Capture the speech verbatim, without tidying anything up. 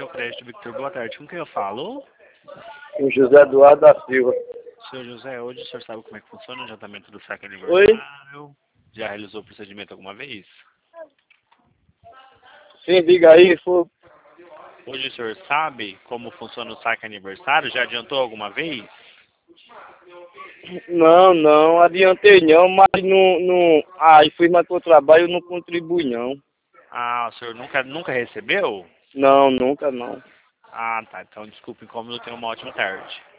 Cartão Crédito Victor, boa tarde. Com quem eu falo? O José Eduardo da Silva. Senhor José, hoje o senhor sabe como é que funciona o adiantamento do saque aniversário? Oi? Já realizou o procedimento alguma vez? Sim, diga aí. For... Hoje o senhor sabe como funciona o saque aniversário? Já adiantou alguma vez? Não, não, adiantei não, mas não, não... Aí fui mais pro trabalho e não contribui não. Ah, o senhor nunca, nunca recebeu? Não, nunca não. Ah, tá. Então, desculpe, incômodo, tenha uma ótima tarde.